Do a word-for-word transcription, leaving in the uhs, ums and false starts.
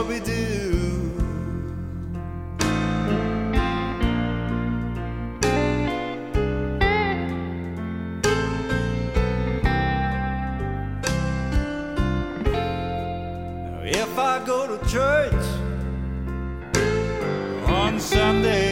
Scooby-Doo. Now if I go to church on Sunday